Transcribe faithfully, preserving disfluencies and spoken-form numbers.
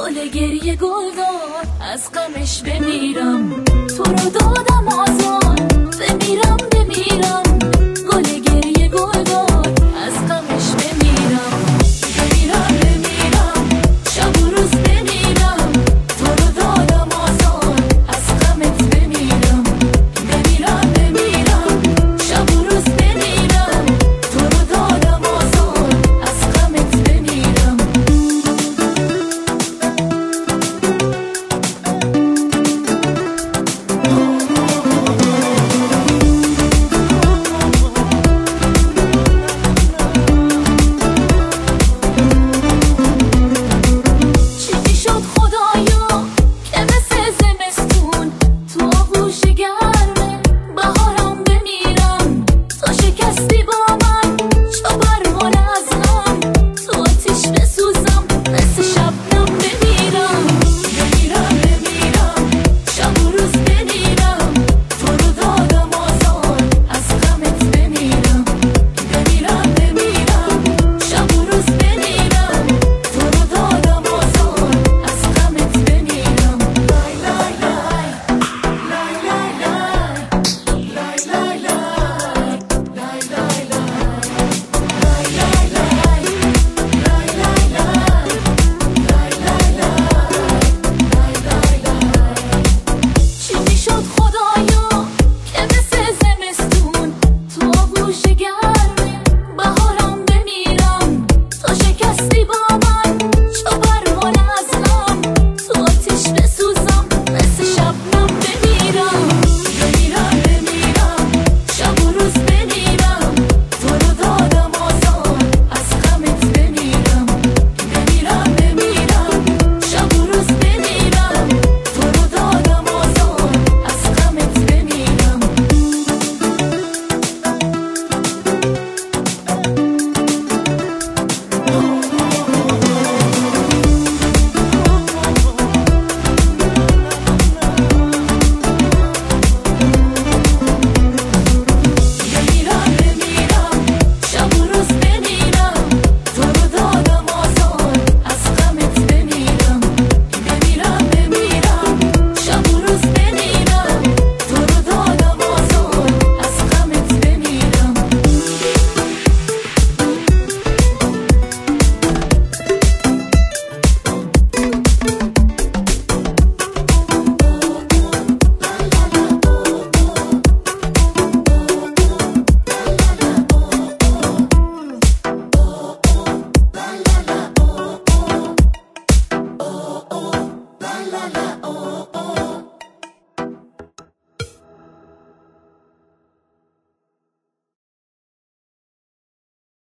گل گریه گلدار از غمش بمیرم، تو رو دادم آزار بمیرم بمیرم. گل گریه گلدار از غمش بمیرم، بمیرم بمیرم، شب و روز بمیرم. تو رو دادم آزار از غمت بمیرم، بمیرم بمیرم، شب و روز بمیرم. تو رو دادم آزار از غمت بمیرم. Oh